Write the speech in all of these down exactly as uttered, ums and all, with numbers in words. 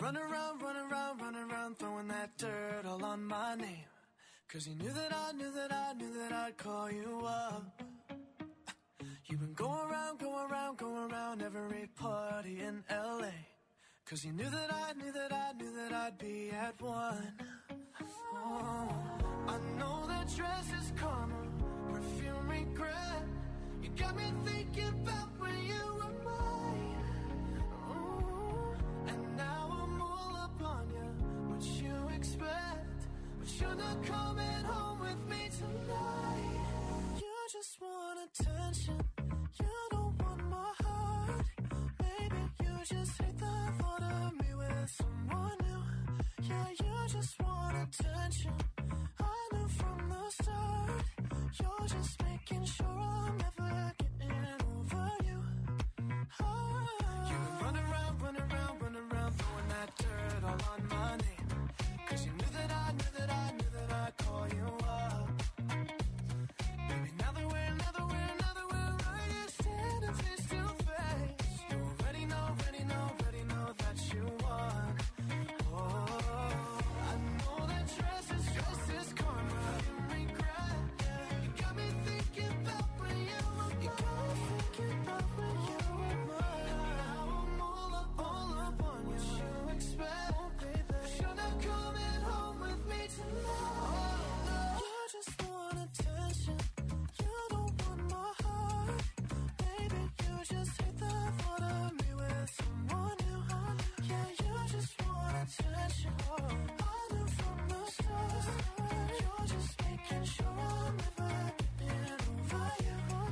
run around, run around, run around, throwing that dirt all on my name. Cause you knew that I knew that I knew that I'd call you up. You've been going around, going around, going around every party in L A. Cause you knew that I knew that I knew that I'd be at one. Oh, I know that dress is karma, perfume regret. You got me thinking about when you were mine. Oh, and now I'm all up on you. What you expect? But you're not coming home with me tonight. You just want attention. You don't want my heart. Maybe you just hate the thought of me with someone new. Yeah, you just want attention. I knew from the start. You're just making sure I'm never getting over you. Oh. You've been running around, running around, running around, throwing that dirt all on my name. Cause you knew that I knew that I knew that I'd call you up. Baby, now that we're, now that we're, now that we're right here standing face to face, you already know, already know, already know that you won. Oh, I know that dress is, dress is karma, regret. You got me thinking about when you were mine. You got me thinking about when you were mine. And now I'm all up, all up on you. What you expect? Oh, baby, you're not coming home with me tonight. Oh, no. You just want attention. You don't want my heart. Baby, you just hate the thought of me with someone new. Yeah, you just want attention. I knew from the start. You're just making sure I'm never getting over you. What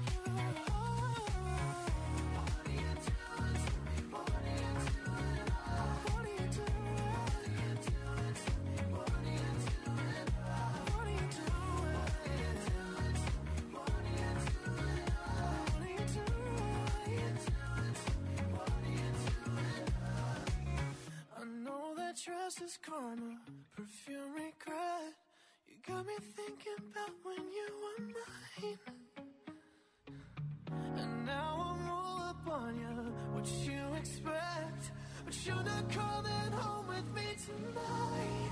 are you doing to me? What are you doing? What are you doing? What are you doing to me? What are you doing? What are you doing? What are you doing to me? What are you doing? What are you doing? I know that dress is karma, perfume regret. You got me thinking about when you were mine. And now I'm all up on you. What you expect? But you're not coming home with me tonight.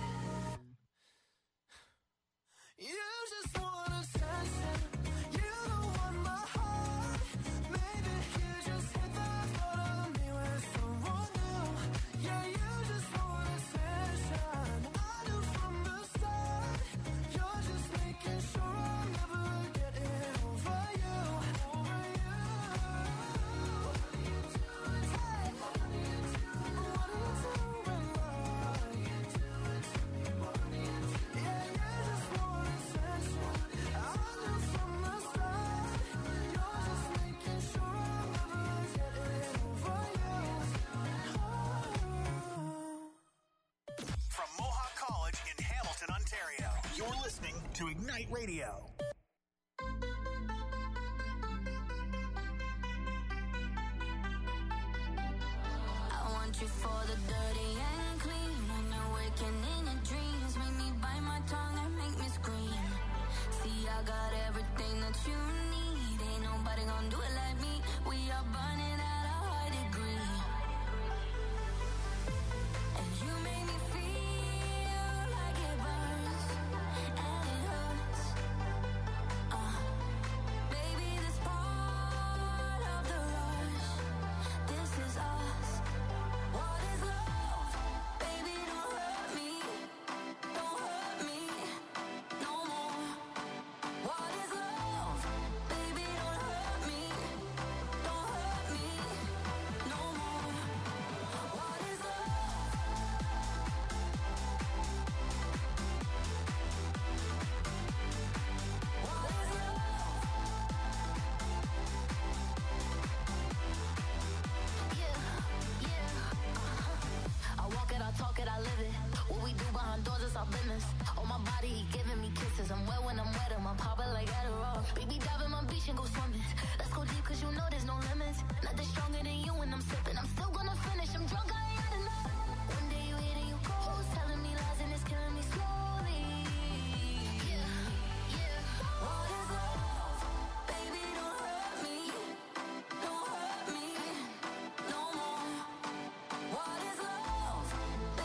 You just want attention. You don't want my heart. Maybe you just hate the thought of me with someone new. Yeah, you just want attention. I knew from the start. You're just making sure I'm never getting over you. Over you. What are you doing? Hey. What are you doing? What are you doing? What are you doing to me? What are you doing? Yeah, you just want attention. I knew from the start. You're just making sure I'm never getting over you. From Mohawk College in Hamilton, Ontario, you're listening to Ignite Radio. I want you for the dirty and clean. When you're waking in your dreams, make me bite my tongue and make me scream. See, I got everything that you need. Ain't nobody gonna do it like me. We are burning at a high degree. And you make me feel like it burns and it hurts. Uh, baby, this part of the rush. This is us. What is love? Baby, don't hurt me. Don't hurt me no more. What is love? Baby, don't hurt me. Don't hurt me no more. What is love? What is love? Yeah, yeah, uh-huh. I walk it, I talk it, I live it. What we do behind doors is our business. On my body, he giving me kisses. I'm wet when I'm wet, I'm popping like Adderall. Baby, dive in my beach and go swimming. Let's go deep, cause you know there's no limits. Nothing stronger than you when I'm sipping. I'm still gonna finish, I'm drunk, I ain't had enough. One day you hit and you go, telling me lies and it's killing me slowly. Yeah, yeah. What is love? Baby, don't hurt me. Don't hurt me no more. What is love?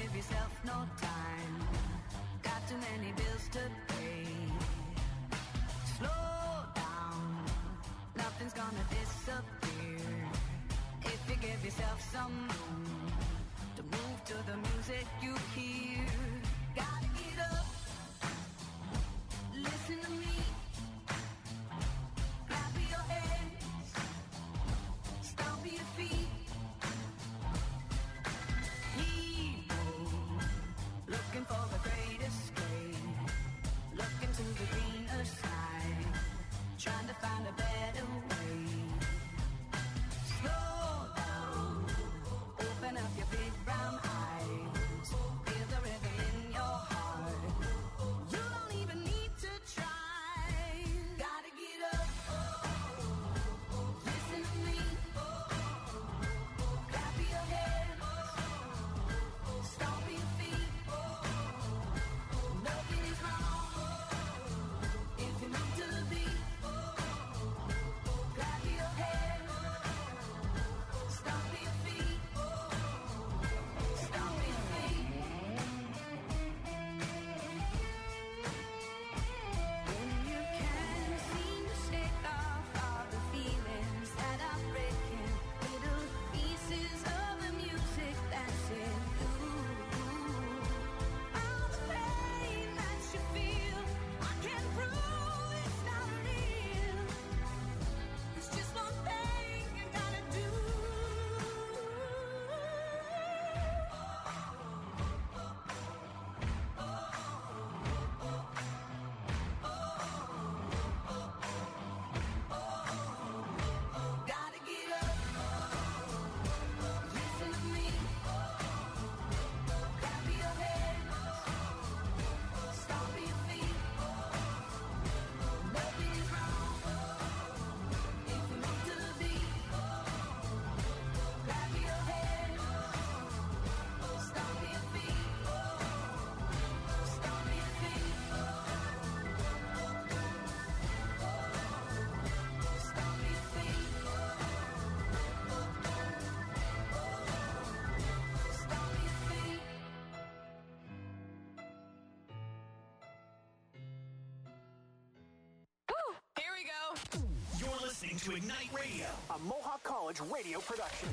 give yourself no time. Got too many bills to pay. Slow down, nothing's gonna disappear. If you give yourself some room to move to the music you hear. Gotta get up, listen to me. Clap your hands, stomp your feet. Hero, looking for the great escape. Looking to the greener side, trying to find a better way. Slow down, open up your big brown eyes. Feel the rhythm in your heart. You don't even need to try. Gotta get up, listen to me. Clap your hands, stomp your feet. Nothing is wrong if you move to the beat. Clap your hands, stomp your feet. Stomp your feet. When you can't seem to shake off all the feelings that are breaking, little pieces of the music that's in you. All the pain that you feel, I can't prove it's not real. It's just one thing you gotta do. Gotta get up, listen to me. Clap your hands, stomp your feet. Nothing is wrong if you move to the beat. Clap your hands, stomp your feet. Stomp your feet. Stomp your feet. Stomp your feet. Here we go. You're listening to Ignite Radio, a Mohawk College radio production.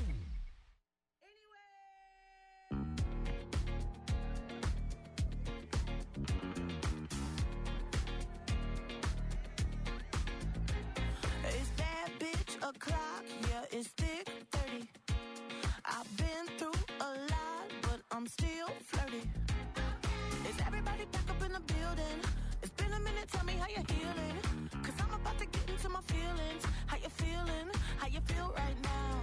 Is that bitch o'clock? Yeah, it's thick thirty. I've been through a lot, but I'm still flirty. Is everybody back up in the building? It's been a minute, tell me how you're healing. Cause I'm about to get into my feelings. How you feeling? How you feel right now?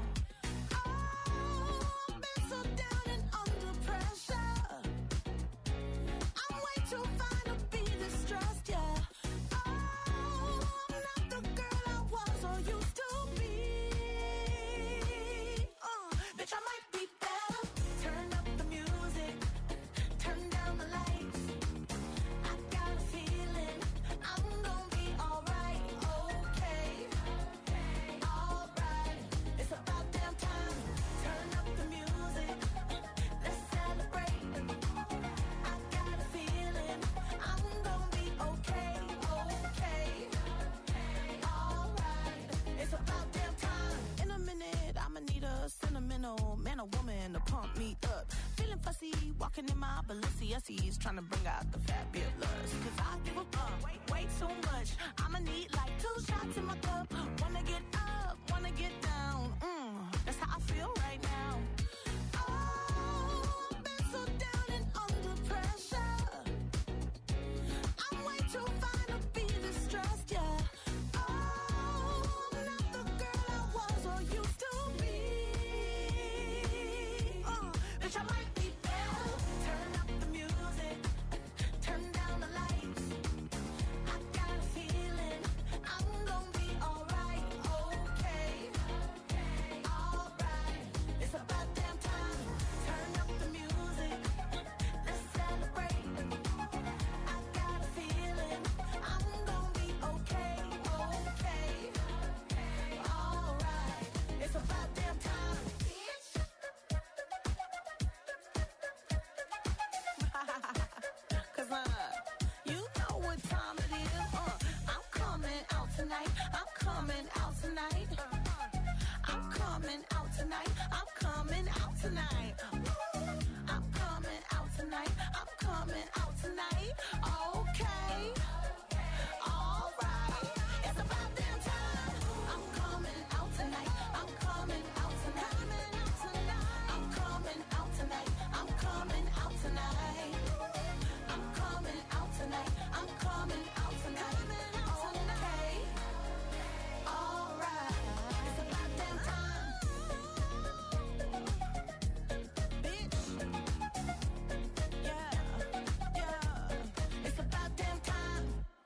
Oh, I've been so down and under pressure. I'm way too fine to be distressed, yeah. Oh, I'm not the girl I was or used to be. Uh, bitch, I might be better. Turn up the music, turn down the lights. I got a feeling I'm gonna be alright, okay, alright. It's about damn time. Turn up the music, let's celebrate. I got a feeling I'm gonna be okay, okay, alright. It's about damn time. In a minute, I'ma need a sentimental man or woman to pump me up. Feeling fussy, walking in my Balenciennes, trying to bring out the fabulous. Cause I give a fuck way, way too much. I'ma need like two shots in my cup. Wanna get up, wanna get down. Mm, that's how I feel right now. Oh, I've been so down and under pressure. I'm way too fine to be distressed, yeah. Oh, I'm not the girl I was or used to be. Uh, bitch, I might be better. Turn up the music, turn down the lights. I got a feeling I'm gonna be alright, okay, alright. Cause uh, you know what time it is. Uh, I'm coming out tonight. I'm coming out tonight. I'm coming out tonight. I'm coming out tonight. I'm coming out tonight. I'm coming out tonight. Okay. All right. It's about damn time. I'm coming out tonight. I'm coming out tonight. I'm coming out tonight. I'm coming out tonight. I'm coming out tonight. I'm coming out tonight. Okay. All right. It's about damn time. Bitch. Yeah. Yeah. It's about damn time.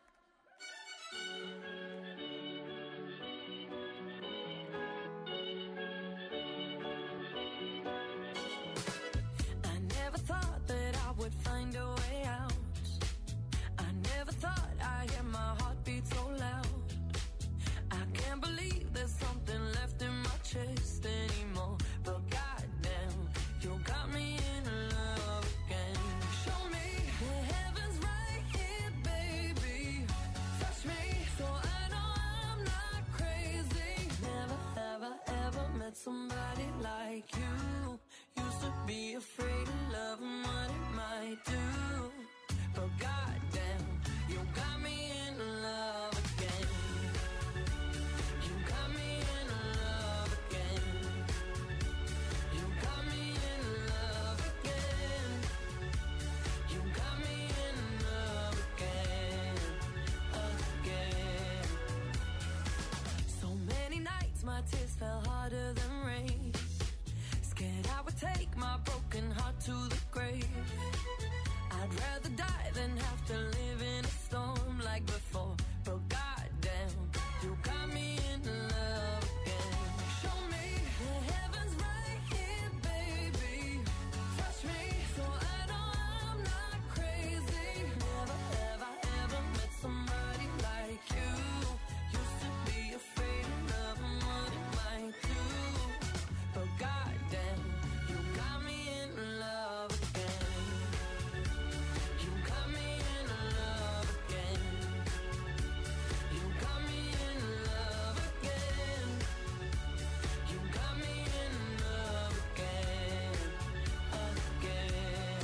I never thought that I would find a way out. I never thought I'd hear my heartbeat so loud. I can't believe there's something left in my chest anymore. But goddamn, you got me in love again. Show me the heavens right here, baby. Touch me so I know I'm not crazy. Never, ever, ever met somebody like you. Used to be afraid of love and what it might do. But goddamn, you got me in love again. You got me in love again. You got me in love again. You got me in love again, again. So many nights my tears fell harder than rain. Scared I would take my broken heart to the grave. I'd rather die than have to live in a storm like before. But goddamn, you got me in love again. Show me the heavens right here, baby. Touch me so I know I'm not crazy. Never, ever, ever met somebody like you. Used to be afraid of love and what it might do. But goddamn, you got me in love again. You got me in love again. You got me in love again. You got me in love again, again.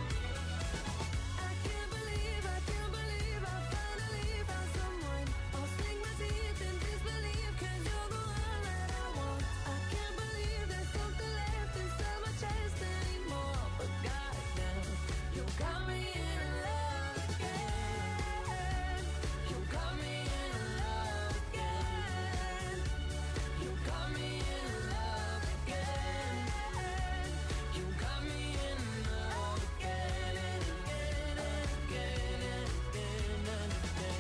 I can't believe, I can't believe I finally found someone. I'll sink my teeth in disbelief 'cause you're the one that I want. I can't believe there's something left inside my chest anymore. But goddamn, you got me in love again. You got me in love again. You got me in love again. You got me in love again and again and again and again and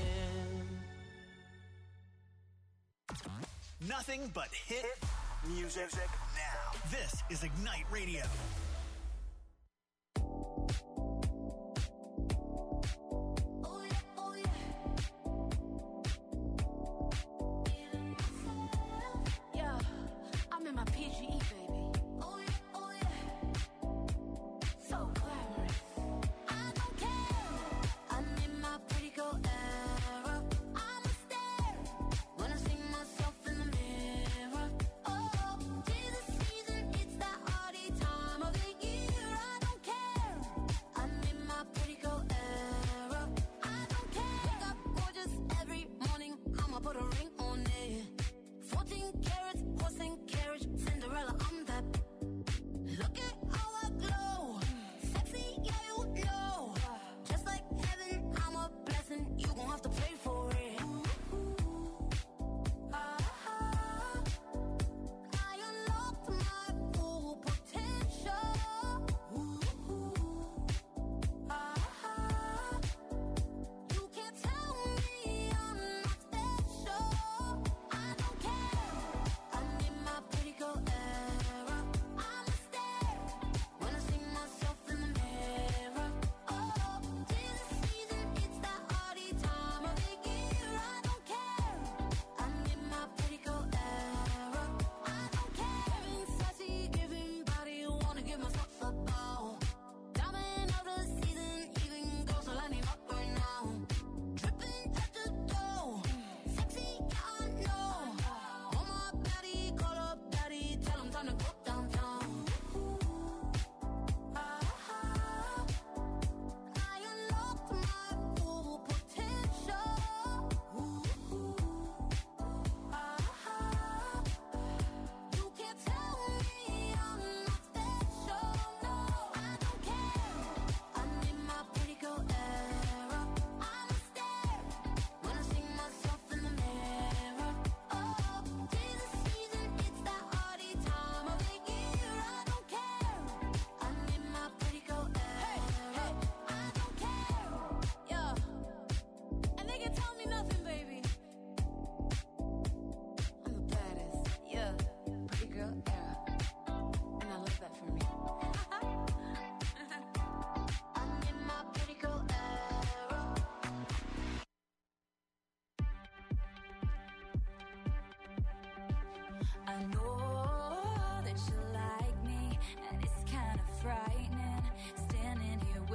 again. Nothing but hit music now. This is Ignite Radio. Oh yeah, oh yeah. Yeah, I'm in my P G E, baby. Oh yeah, oh yeah. So glamorous. I don't care. I'm in my pretty girl era. I'm a stare when I see myself in the mirror. Oh, tis the season, it's that hardy time of the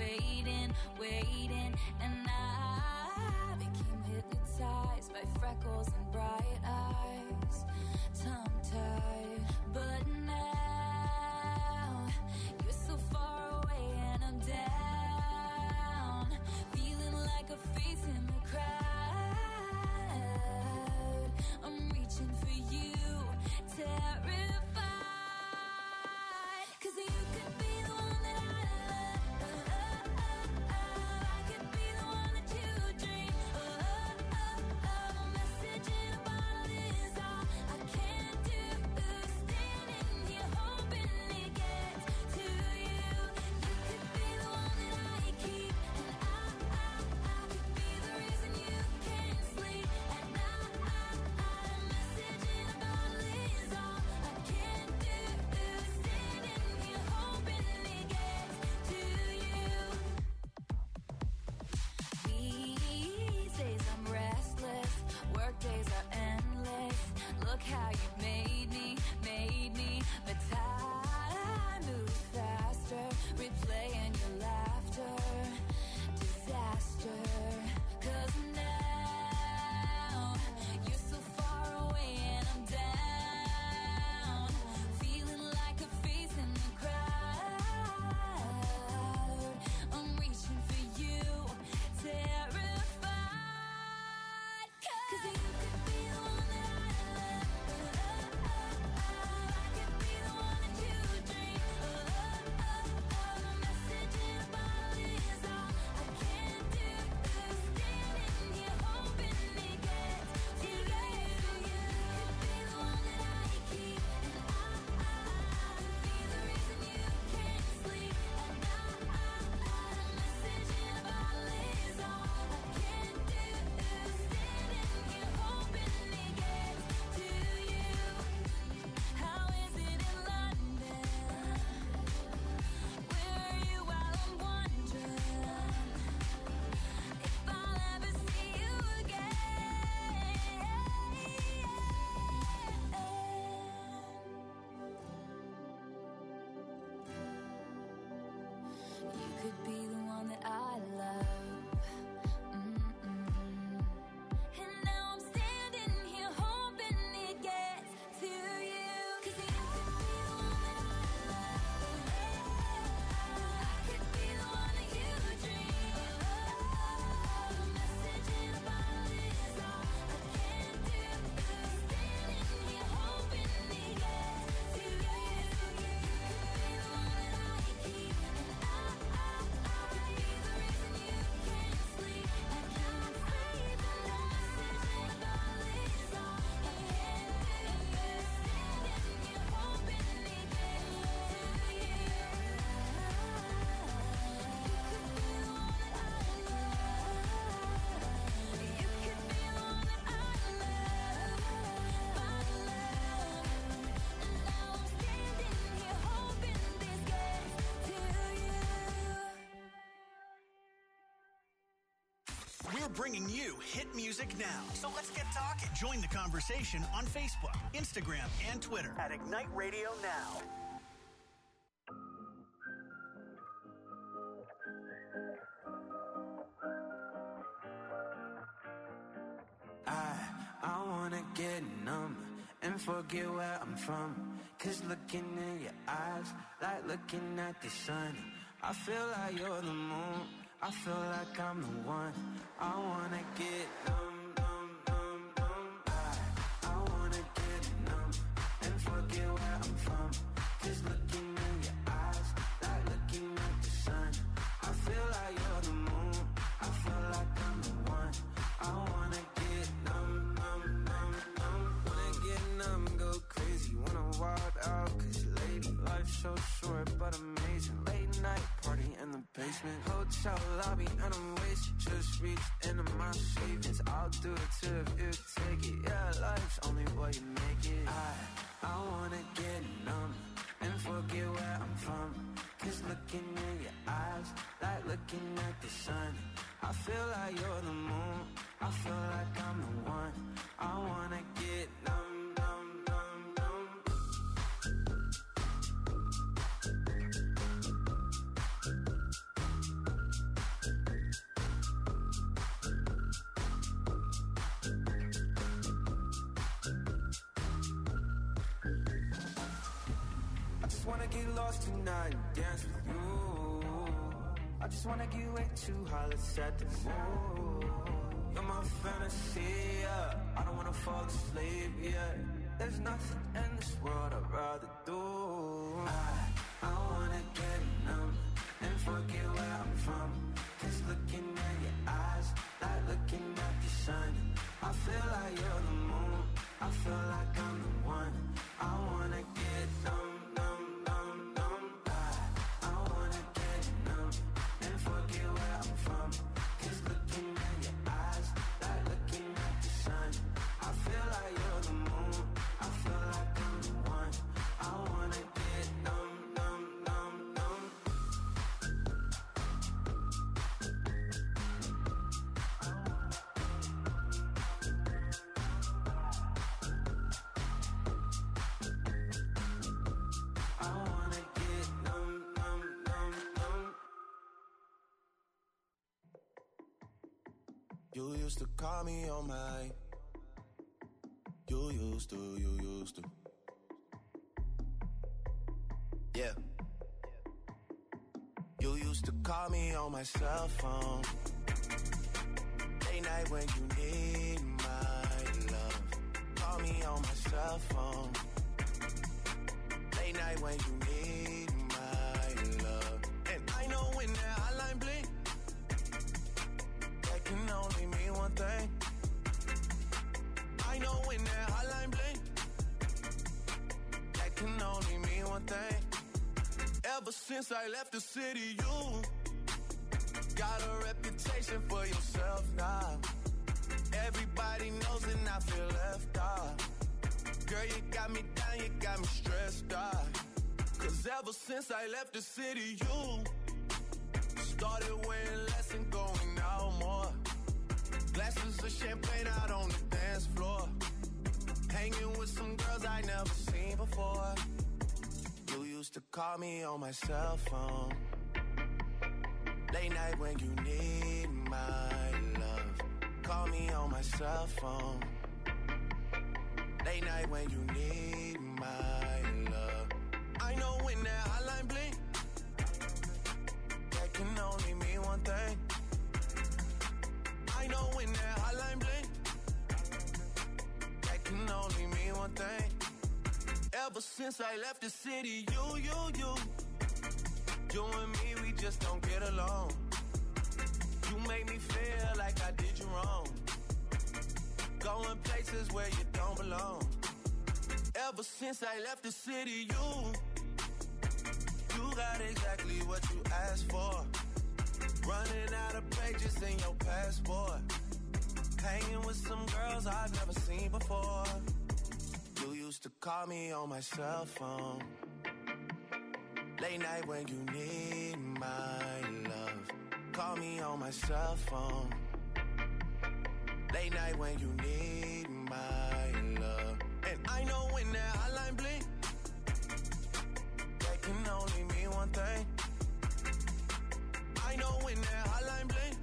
waiting, waiting, and I became hypnotized by freckles and bright eyes, tongue-tied. But now you're so far away and I'm down, feeling like a face in the crowd. I'm reaching for you, terrified, 'cause you could be the one that I love. I could be the one that you dream. A message in a bottle is all I can do. Standing here hoping it gets to you. You could be the one that I keep, and I, I, I could be the reason you can't sleep at night. A message in a bottle is all I can do. Standing here hoping it gets to you. These days I'm restless, work days are endless. Look how you made me, made me. But time moves faster, replaying your laughter. Disaster, 'cause now you're so far away and I'm down, feeling like a face in the crowd. I'm reaching for you, terrified, 'cause you could be the one that I love. I could be the one that you dream. A message in a bottle is all I can do. Standing here hoping it gets to you. You could be the one that I keep, and I, I, I could be the reason you can't sleep at night. A message in a bottle is all I can do. Standing here hoping it gets to you. How is it in London? Where are you while I'm wondering if I'll ever see you again? You could be the one that I love. Mm-mm. And now I'm standing here hoping it gets to you. 'Cause you could be the one that I love. I could be the one that you dream. A message in a bottle is all I can do. Standing here hoping it gets to you. You could be the one that I keep, and I, I, I could be the reason you can't sleep at night. A message in a bottle is all I can do. Standing here hoping it gets to you. You could be the one that I love. You could be the one that I love, my love. And now I'm standing here hoping this gets to you. We're bringing you hit music now. So let's get talking. Join the conversation on Facebook, Instagram, and Twitter at Ignite Radio Now. I, I wanna get numb and forget where I'm from. 'Cause looking in your eyes, like looking at the sun. I feel like you're the moon, I feel like I'm the one. I wanna get numb, numb, numb, numb. I, I wanna get numb and forget where I'm from. 'Cause looking in your eyes, like looking at the sun. I feel like you're the moon, I feel like I'm the one. I wanna get numb, numb, numb, numb. Wanna get numb, go crazy, wanna wild out. 'Cause lady, life's so short but amazing. Late night party in the basement, hotel lobby and I'm wasted. Just reached into my savings, I'll do it too if you take it. Yeah, life's only what you make it. I, I wanna get numb and forget where I'm from. 'Cause looking in your eyes, like looking at the sun. I feel like you're the moon, I feel like I'm the one. I wanna get numb, numb, numb, numb. just wanna get lost tonight and dance with you. I just wanna get way too high, let's set the mood. You're my fantasy, yeah. I don't wanna fall asleep, yeah. There's nothing in this world I'd rather do. I, I wanna get numb and forget where I'm from. Cause looking at your eyes, like looking at the sun. I feel like you're the moon, I feel like I'm the one. I wanna get numb, numb, numb, numb. I, I wanna get numb and forget where I'm from. Cause looking at your eyes, like looking at the sun. I feel like you're the moon, I feel like I'm the one. I wanna get numb, numb, numb, numb. I wanna get numb, numb, numb, numb. You used to call me on my. You used to, you used to. Yeah. You used to call me on my cell phone. Late night when you need my love. Call me on my cell phone. Late night when you need my love. And I know when that hotline blink, that can only mean one thing. I know when that hotline blink, that can only mean one thing. Ever since I left the city, you got a reputation for yourself now. Everybody knows and I feel left out. Girl, you got me down, you got me stressed out. Cause ever since I left the city, you started wearing less and going out more. Glasses of champagne out on the dance floor. Hanging with some girls I never seen before. You used to call me on my cell phone. Late night when you need my love. Call me on my cell phone. Late night when you need my love. I know when that hotline blink, that can only mean one thing. I know when that hotline blink, that can only mean one thing. Ever since I left the city, you, you, you, you and me, we just don't get along. You make me feel like I did you wrong. Going places where you don't belong. Ever since I left the city, you, you got exactly what you asked for. Running out of pages in your passport. Hanging with some girls I've never seen before. You used to call me on my cell phone. Late night when you need my love. Call me on my cell phone. Late night when you need my love. And I know when that hotline blink, that can only mean one thing. I know when that hotline blink,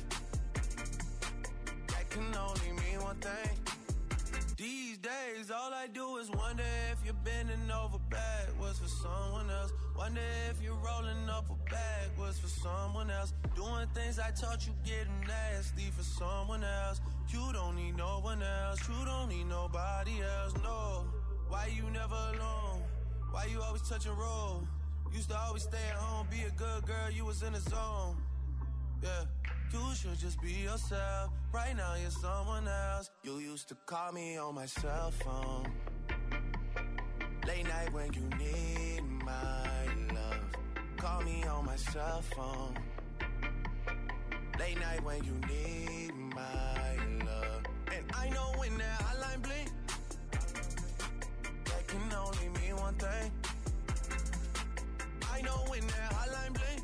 that can only mean one thing. These days, all I do is wonder if you're bending over backwards for someone else. Wonder if you're rolling up a backwards for someone else. Doing things I taught you getting nasty for someone else. You don't need no one else. You don't need nobody else, no. Why you never alone? Why you always touch and roll? Used to always stay at home, be a good girl, you was in the zone. Yeah, you should just be yourself. Right now you're someone else. You used to call me on my cell phone. Late night when you need my love. Call me on my cell phone. Late night when you need my love. And I know when that hotline blink, that can only mean one thing. I know when that hotline blink,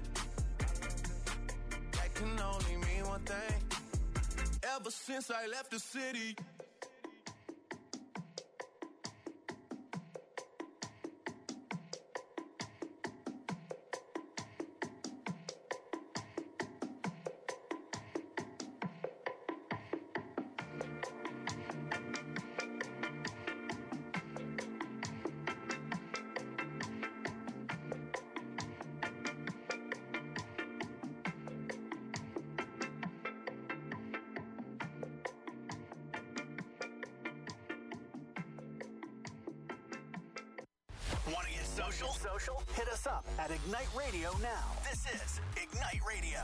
that can only mean one thing. Ever since I left the city, Want to get social? Social? Hit us up at Ignite Radio now. This is Ignite Radio.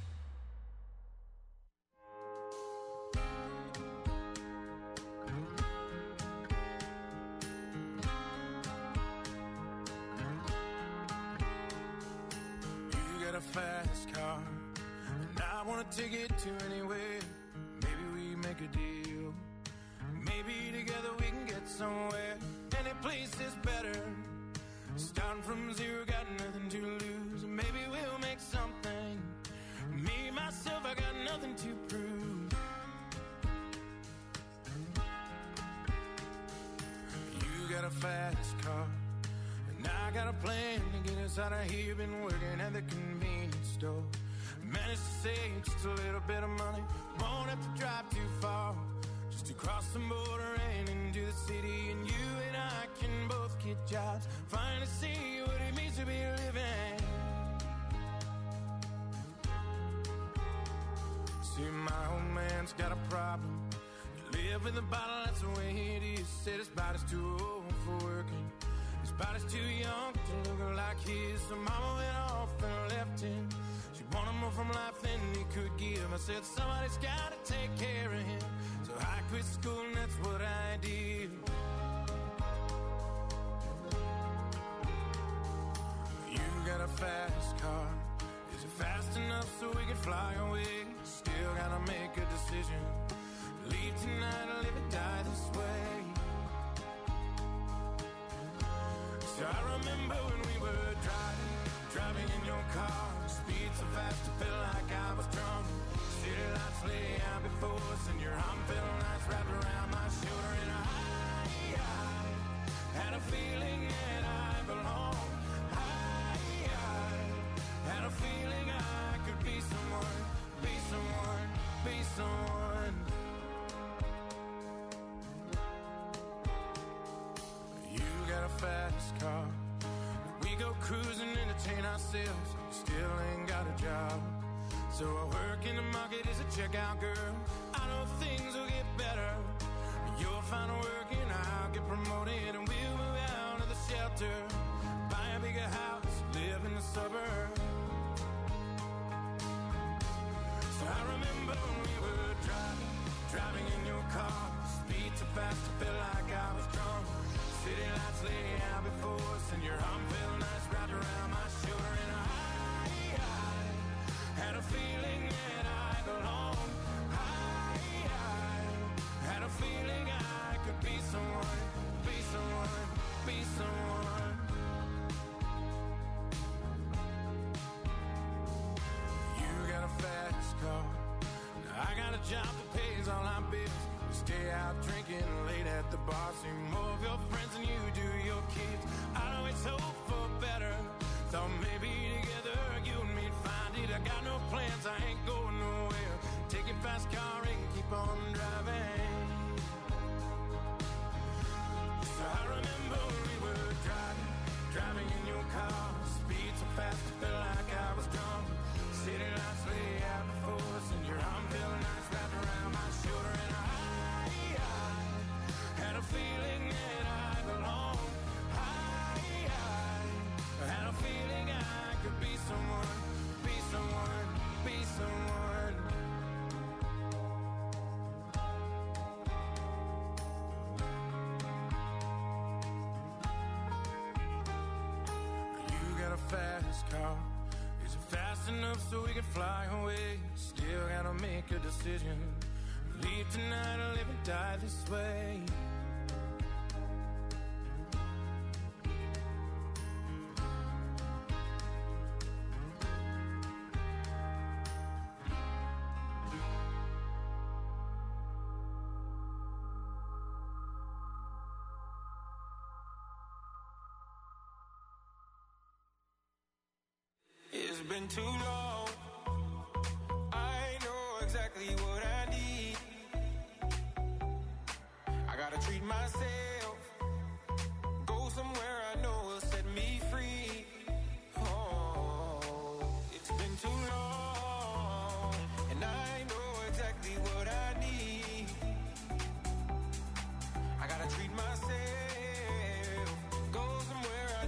You got a fast car, and I want to take it to anywhere. Maybe we make a deal. Maybe together we can get somewhere. Any place is better. Starting from zero, got nothing to lose. Maybe we'll make something. Me, myself, I got nothing to prove. You got a fast car, and I got a plan to get us out of here. Been working at the convenience store. Managed to save just a little bit of money. Won't have to drive too far. Just to cross the border and into the city. And you and I can both get jobs. Finally see what it means to be living. See, my old man's got a problem. You live with a bottle, that's the way it is. Said his body's too old for working. His body's too young to look like his. So mama went off and left him. She wanted more from life than he could give. I said somebody's gotta take care of him. So I quit school and that's what I did. You got a fast car. Is it fast enough so we can fly away? Still gotta make a decision. Leave tonight or live and die this way. So I remember when we were driving, driving in your car. Speed so fast it felt like I was drunk. City lights lay out before us, and your arm felt nice wrapped around my shoulder. And I, I had a feeling that I belonged. I, I had a feeling I could be someone, be someone, be someone. You got a fast car. We go cruising, entertain ourselves. Still ain't got a job. So I work in the market as a checkout girl. I know things will get better. You'll find work and I'll get promoted. And we'll move out of the shelter. Buy a bigger house, live in the suburbs. So I remember when we were driving, driving in your car. Speed so fast it felt like I was drunk. City lights lay out before us, and your arm felt nice wrapped around my shoulder. And I, I had a feeling that I belonged. I, I had a feeling I could be someone, be someone, be someone. You got a fast car. Now I got a job that pays all our bills. We stay out drinking late at the bar. See more of your friends than you do your kids. I always hope for better. Thought maybe together you and me'd find it. I got no plans, I ain't going nowhere. Take your fast car and keep on driving. So I remember when we were driving, driving in your car. Speed so fast it felt like I was drunk. City lights lay out before us, and your arm felt nice wrapped around my shoulder. And I, I had a feeling that I belonged. I, I had a feeling I could be someone, be someone, be someone. You got a fast car. Is it fast enough so we can fly away? Still gotta make a decision. Leave tonight or live and die this way. It's been too long. I know exactly what I need. I gotta treat myself. Go somewhere I know will set me free. Oh, it's been too long. And I know exactly what I need. I gotta treat myself. Go somewhere I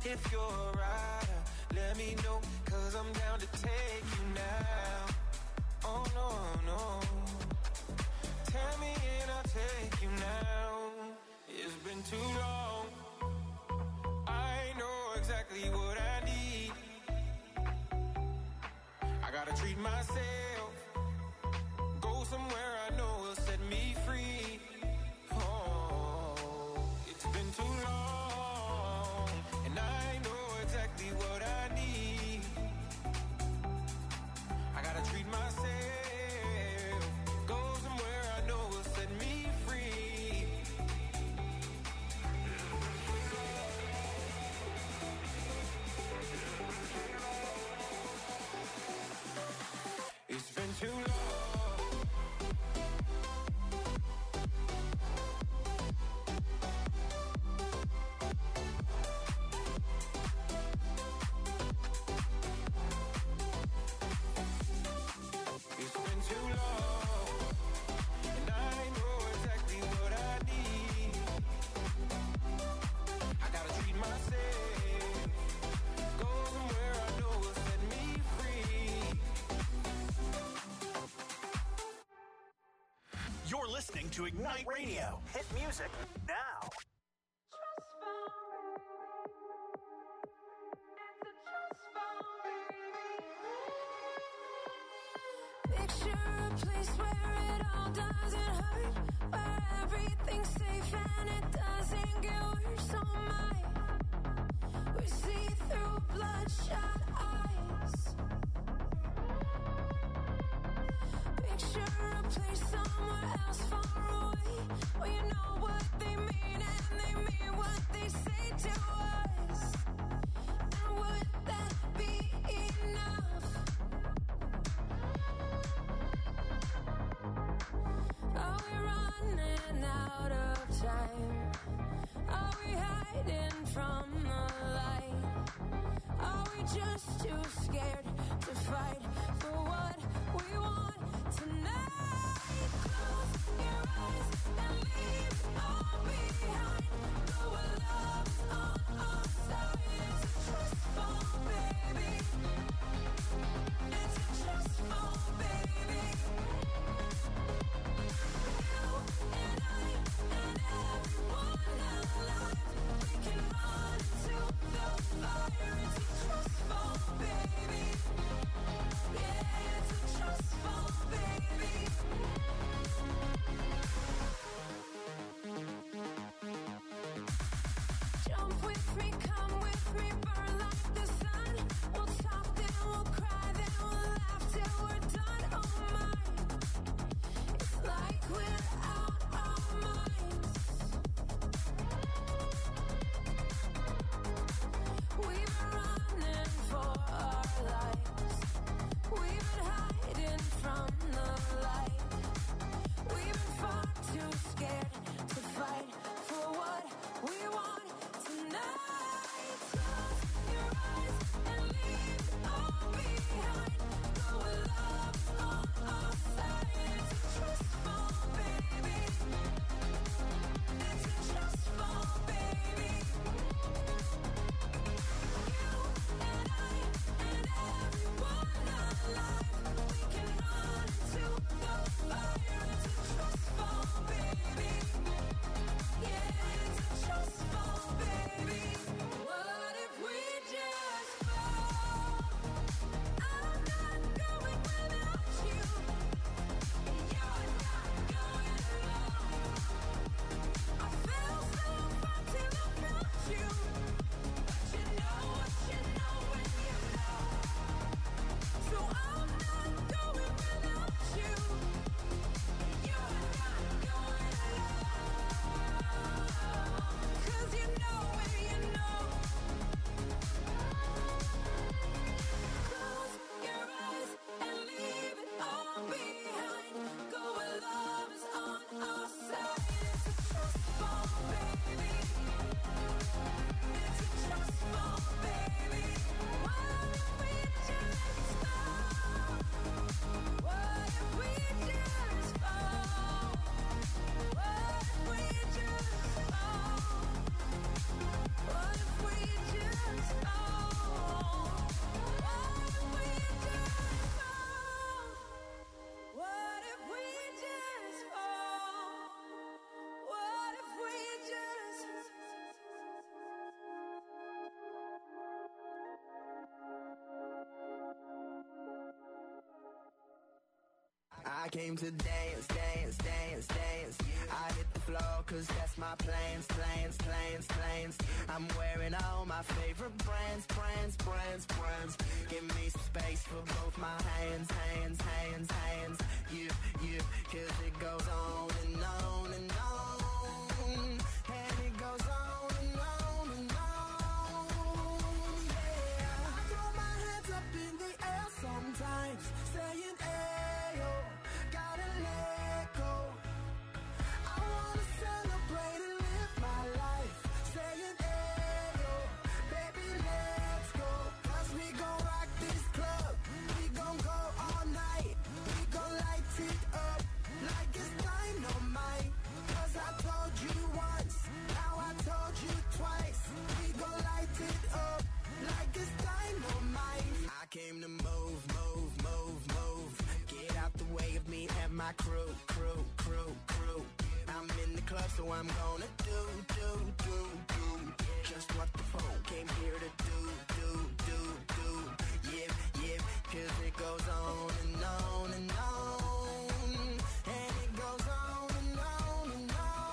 If you're a rider, let me know, cause I'm down to take you now. Oh no, no. Tell me and I'll take you now. It's been too long. I know exactly what I need. I gotta treat myself. Go somewhere I know will set me free. Oh, it's been too long. And I know exactly what I need. I gotta treat myself. Go somewhere I know will set me free. It's been too long. It's been too long, and I know exactly what I need. I gotta treat myself. Go somewhere I know will set me free. You're listening to Ignite Radio. Hit music now. Picture a place where it all doesn't hurt, where everything's safe and it doesn't get worse. Oh my, we see through bloodshot eyes. Picture a place somewhere else far away, where you know what they mean and they mean what they say to us. And would that be enough? Are we running out of time? Are we hiding from the light? Are we just too scared to fight for what we want tonight? Close your eyes and leave all behind. Know our love's on our side. It's a trust fall, baby. It's a trust fall, baby. You and I and everyone alive, we can run to the fire. It's a trust fall, baby. Yeah. came to dance, dance, dance, dance. I hit the floor cause that's my plans, plans, plans, plans. I'm wearing all my favorite brands, brands, brands, brands. Give me some space for both my hands, hands, hands, hands. You, you, cause it goes on and on and on. And it goes on and on and on. Yeah, I throw my hands up in the air sometimes, saying, ayo, gotta let go. I wanna celebrate and live my life, saying, ayo, baby, let's go. Cause we gon' rock this club, we gon' go all night. We gon' light it up like it's dynamite. Cause I told you once, now I told you twice. We gon' light it up like it's dynamite. I came to move, move, move, move. Get out the way of me and my crew, crew, crew, crew. I'm in the club, so I'm gonna do, do, do, do just what the phone came here to do, do, do, do. Yeah, yeah, cause it goes on and on and on. And it goes on and on and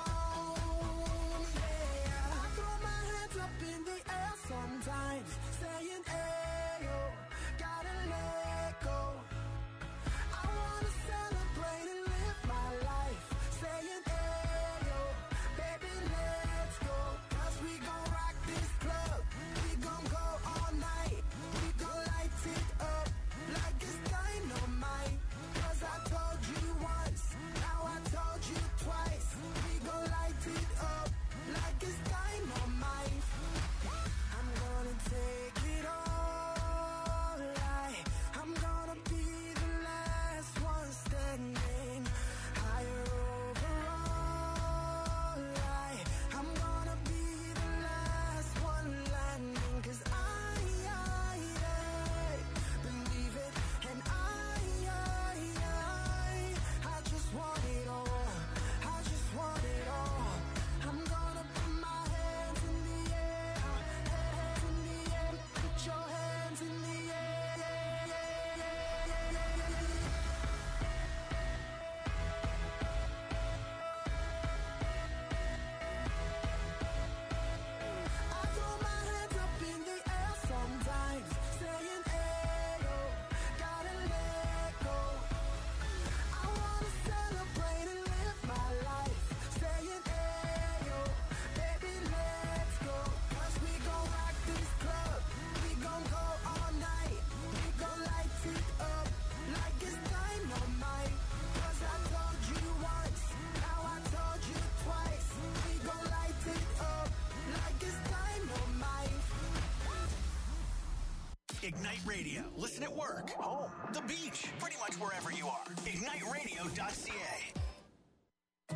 on. Yeah, I throw my hands up in the air sometimes, saying, ayo, gotta let go. I wanna celebrate and live my life, saying, ayo, baby, let's go. Cause we gon' rock this club, we gon' go all night. We gon' light it up like it's dynamite. Cause I told you once, now I told you twice. We gon' light it up like it's dynamite. I'm gonna take it all, like I'm gonna be the last one standing. Higher overall, like I'm gonna be the last one landing. Cause I, I, I believe it, and I, I, I, I just want it all. I just want it all. I'm gonna put my hands in the air, hands in the air. Put your hands in the air. I throw my hands up in the air sometimes, saying, ayo, gotta let go. I wanna celebrate and live my life, saying, ayo, baby, let's go. Cause we gon' rock this club, we gon' go all night. We gon' light it up like it's dynamite. Cause I told you once, now I told you twice. We gon' light it up like it's dynamite. Ignite Radio. Listen at work, home, the beach, pretty much wherever you are. ignite radio dot c a.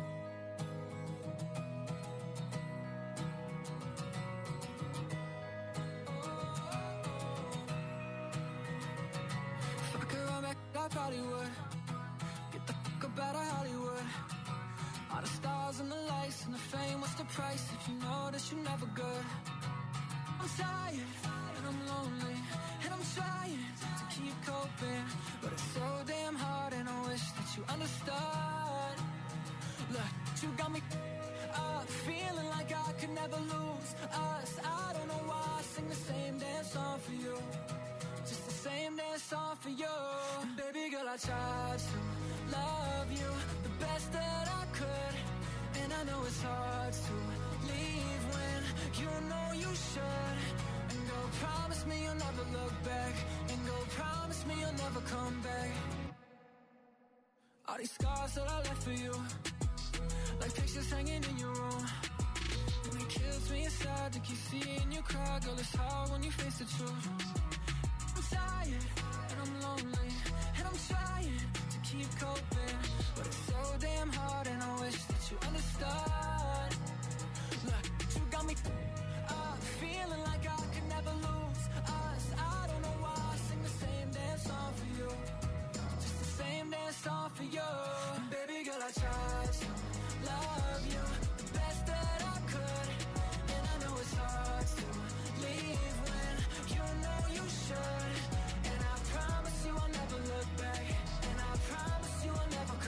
If I could run back, I probably would. Get the fuck up out of Hollywood. All the stars and the lights and the fame, what's the price if you know that you're never good? I'm tired and I'm lonely and I'm trying to keep coping, but it's so damn hard and I wish that you understood. Look, you got me up, feeling like I could never lose us. I don't know why I sing the same damn song for you, just the same damn song for you. And baby girl, I tried to love you the best that I could, and I know it's hard to leave when you know you should. And go promise me you'll never look back, and go promise me you'll never come back. All these scars that I left for you, like pictures hanging in your room, and it kills me inside to keep seeing you cry. Girl, it's hard when you face the truth. I'm tired and I'm lonely and I'm trying to keep coping, but it's so damn hard and I wish that you understood. Look, you got me up, feeling like I could never lose us. I don't know why I sing the same damn song for you, just the same damn song for you. And baby girl, I tried to love you the best that I could, and I know it's hard to leave when you know you should. And I promise you I'll never look back, and I promise you I'll never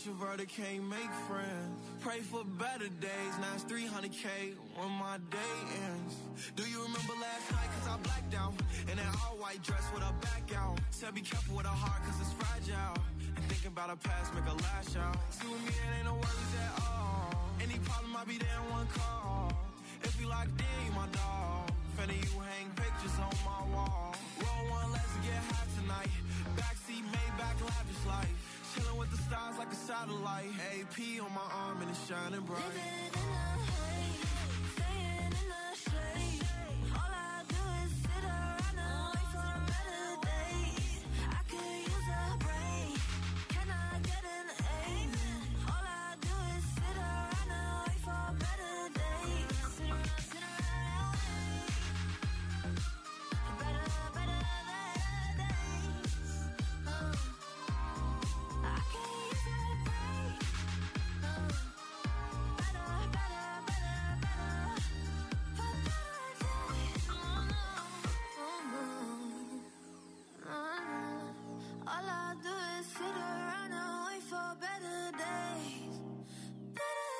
Introverted can't make friends. Pray for better days. Now it's three hundred K when my day ends. Do you remember last night? Cause I blacked out. In that all white dress with her back out. Said be careful with her heart cause it's fragile. And thinking about her past make her lash out. See with me it ain't no worries at all. Any problem I be there in one call. If you locked in, you my dog. Finna you hang pictures on my wall. Roll one, let's get high tonight. Backseat, Maybach, lavish life. Chilling with the stars like a satellite. A P on my arm and it's shining bright. Living in the haze, staying in the shade. All I do is sit around and wait for better days. I could use a break. Can I get an amen? All I do is sit around and wait for better days. Sit around, sit around and wait. Better, better days. Uh. I can use a break. Uh, better, better, better, better. For better days. Oh no, oh no, oh no. All I do is sit around and wait for better days. Better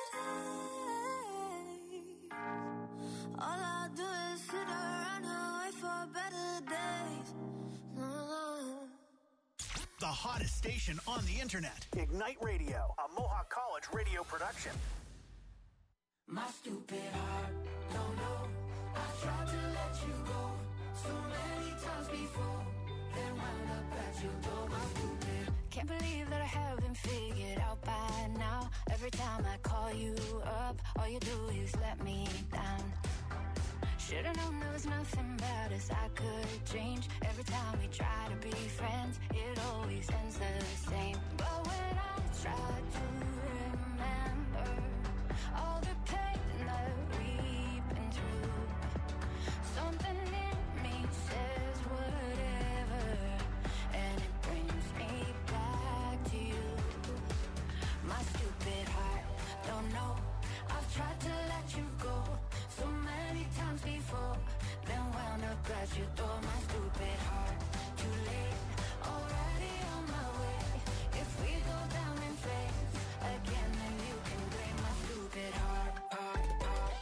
days. All I do is sit around and wait for better days. Oh. The hottest station on the internet. Ignite Radio, a Mohawk College radio production. My stupid heart, don't know. I tried to let you go so many times before. Then wound up at your door, my stupid. Can't believe that I haven't figured out by now. Every time I call you up, all you do is let me down. Should've known there was nothing about us I could change. Every time we try to be friends, it always ends the same. But when I try to remember all the pain that we've been through, something in me says whatever, and it brings me back to you. My stupid heart, don't know. I've tried to let you go so many times before, then wound up at your door. My stupid heart, too late, already on my way. If we go down in flames again, then you can blame my stupid heart, heart, heart.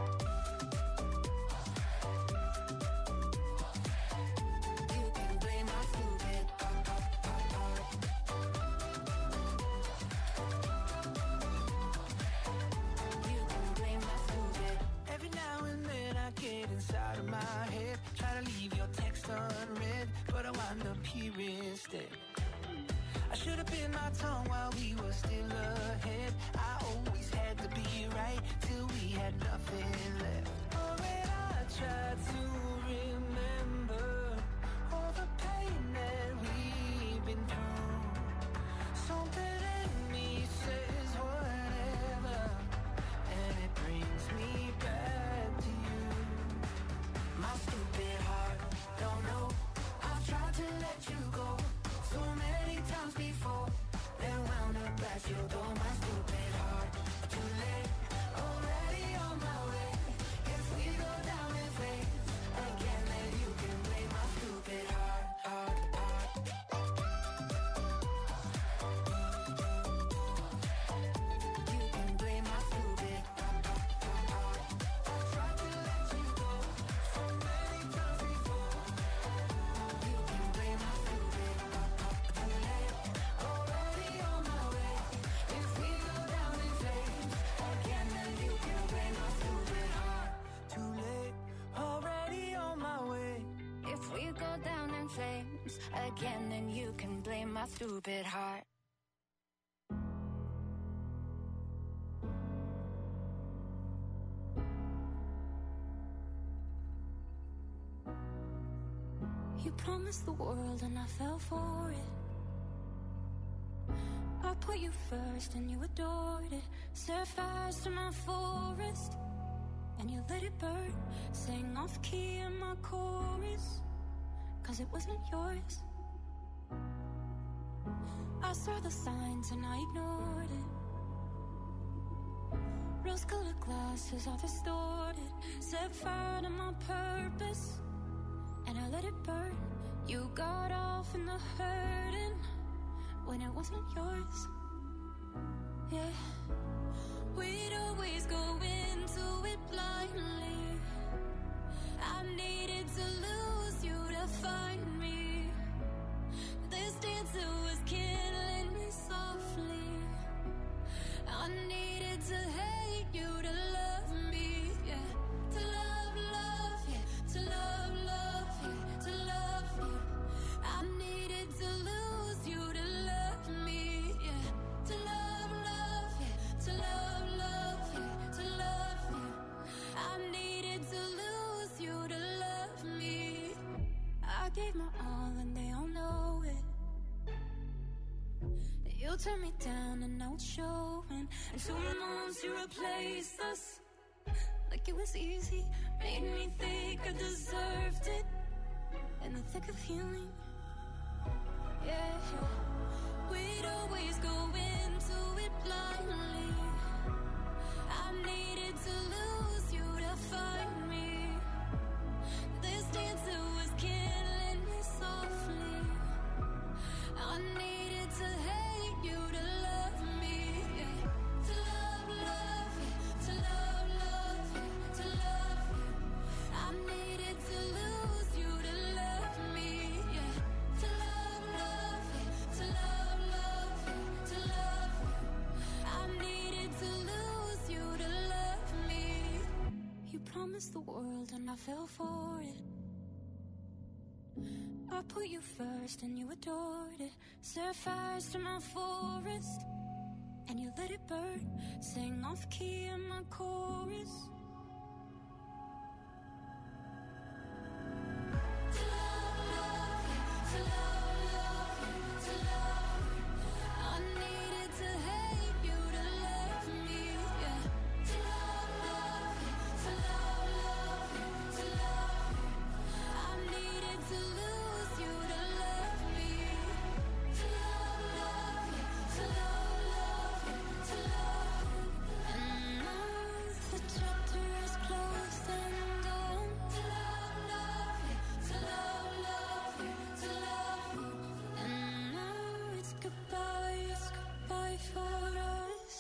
You can blame my stupid heart, heart, heart, heart. You can blame my stupid. Every now and then I get inside of my head, try to leave your text unread, but I wind up here instead. I should have been my tongue while we were still ahead. I always had to be right till we had nothing left. Oh, when I tried to remember all the pain that we've been through, something in me says whatever, and it brings me back to you. My stupid heart, don't know. I've tried to let you go so many times before, then wound up at your door. My stupid heart, too late, already on my way. If we go down in flames again, then you can blame my stupid heart, heart, heart. You can blame my stupid heart, heart, heart. I've tried to let you go so many times before. You can blame my stupid heart, heart. Too late, already on my way. If we go down in flames again, then you can blame my stupid heart. Too late, already on my way. If we go down in flames again, then you can blame my stupid heart. You promised the world and I fell for it. I put you first and you adored it. Set fires to my forest and you let it burn. Sang off key in my chorus, cause it wasn't yours. I saw the signs and I ignored it. Rose-colored glasses all distorted. Set fire to my purpose and I let it burn. You got off in the hurting when it wasn't yours. Yeah, we'd always go into it blindly. I needed to lose you to find me. This dancer was killing me softly. I needed to hate you to love me, yeah. To love, love, yeah. To love, love, yeah. To love, yeah. I needed to lose you to love me, yeah. To love, love, yeah. To love, love, yeah. To love, yeah. I needed to lose you to love me. I gave my all and they all know it. You turned me down and now it's showing. And two months you replaced us like it was easy. Made me think I deserved it. In the thick of healing, yeah. We'd always go into it blindly. I needed to lose you to find me. This dancer was killing me softly. I needed to hate you to love me, yeah. To love, love, yeah. To love, love, yeah. To love, yeah. I needed to lose you to love me, yeah. To love, love, yeah. To love, love, yeah. To love, yeah. I needed to lose you to love me. You promised the world and I fell for it. I put you first and you adored it. Set fires to my forest and you let it burn. Sang off key in my chorus. To love, love, yeah. To love, love, yeah. To love, yeah. I needed to hate you to love me, yeah. To love, love, yeah. To love, love, yeah. To love, yeah. I needed to lose you to love me. To love, love, yeah. To love, love, yeah. To love, yeah. And now the chapter is closed and done. To love, love, yeah. To love, love, yeah. To love, yeah. And now it's goodbye, it's goodbye for us.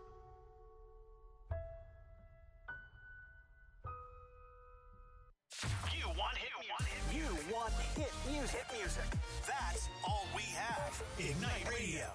You want hit music. You want hit music. Hit music. That's all we have. Ignite Radio.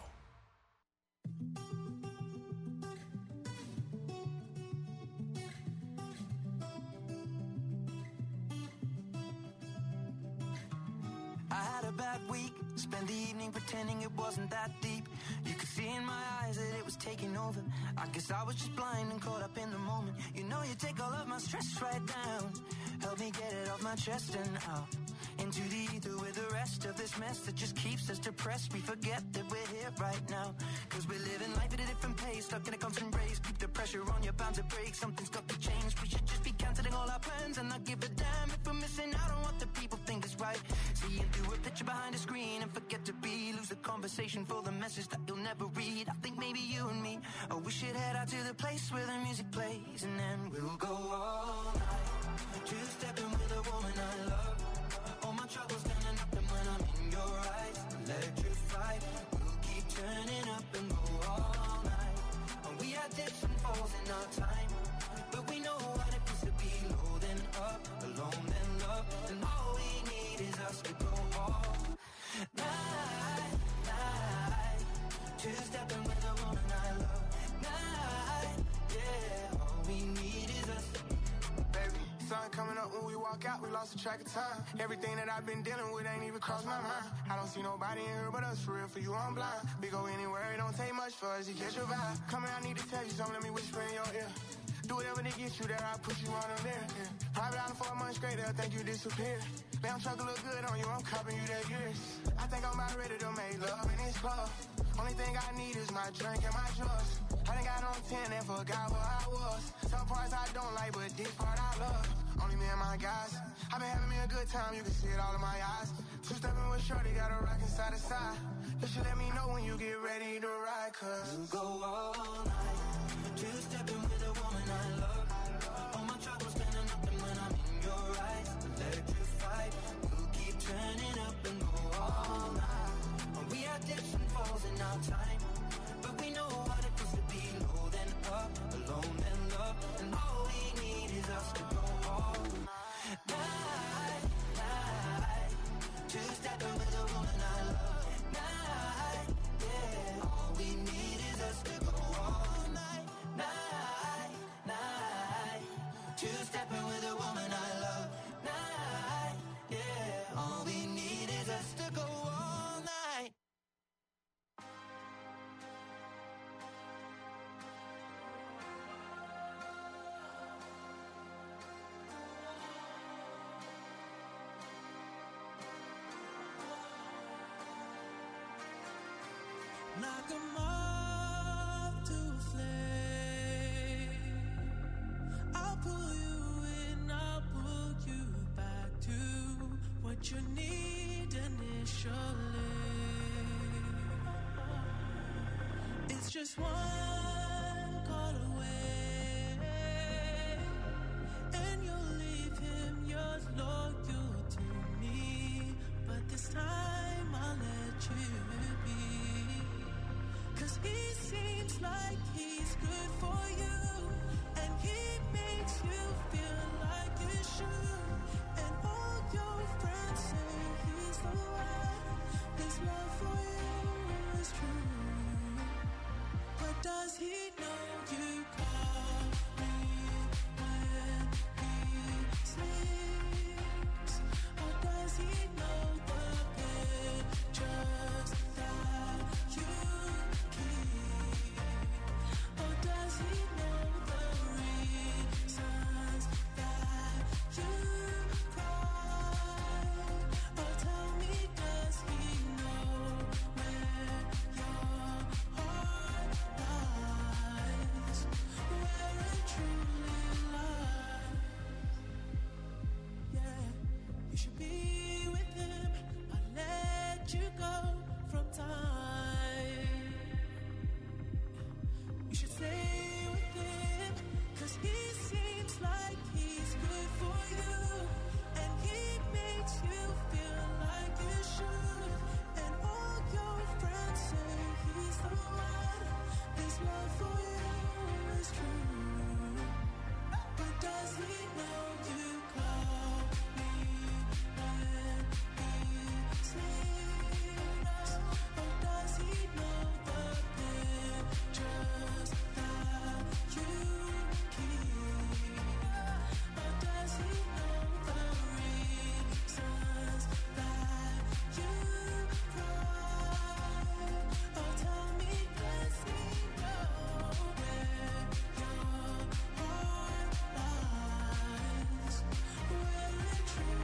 I had a bad week, spent the evening pretending it wasn't that deep. You could see in my eyes that it was taking over. I guess I was just blind and caught up in the moment. You know you take all of my stress right down. Help me get it off my chest and out into the ether with the rest of this mess that just keeps us depressed. We forget that we're here right now, cause we're living life at a different pace, stuck in a constant race. Keep the pressure on, you're bound to break. Something's got to change. We should just be cancelling all our plans and not give a damn if we're missing out on what the people think is right. Seeing through a picture behind a screen and forget to be. Lose the conversation for the message that you'll never read. I think maybe you and me, oh, we should head out to the place where the music plays, and then we'll go all night. Two-stepping with a woman I love. All my troubles standing up, and when I'm in your eyes, electrified. We'll keep turning up and go all night. And we had dips and falls in our time, but we know what it feels to be low then up, alone then love. And all we need is us to go all night, night. Two-stepping with a woman I love. Night, yeah. All we need is us. Baby, sun coming up when we walk out, we lost the track of time. Everything that I've been dealing with ain't even crossed my mind. I don't see nobody in here but us, for real, for you I'm blind. We go anywhere, it don't take much for us to catch your vibe. Come here, I need to tell you something, let me whisper in your ear. Do whatever to get you there, I'll put you on them there. Yeah. Private island for a month straight, they'll think you disappeared. Damn truck look good on you, I'm copping you that years. I think I'm about ready to make love in this club. Only thing I need is my drink and my drugs. I done got on ten and forgot where I was. Some parts I don't like, but this part I love. Only me and my guys. I've been having me a good time, you can see it all in my eyes. Two-stepping with shorty, got a rockin' side to side. You should let me know when you get ready to ride, cause we'll go all night. Two-stepping with a woman I love. All my troubles standing up, and when I'm in your eyes, electrified. We'll keep turning up and go all night. And we had dips and falls in our time, but we know stepping with a woman I love at night, yeah. All we need is us to go all night, night, night. Two-stepping with a woman I love at night, yeah. All we need is us to go all night. Knock 'em off to a flame. I'll pull you in, I'll pull you back to what you need initially. It's just one call away, and you'll leave him yours loyal to me. But this time I'll let you be. 'Cause he seems like he's good for you, and he makes you feel like you should. And all your friends say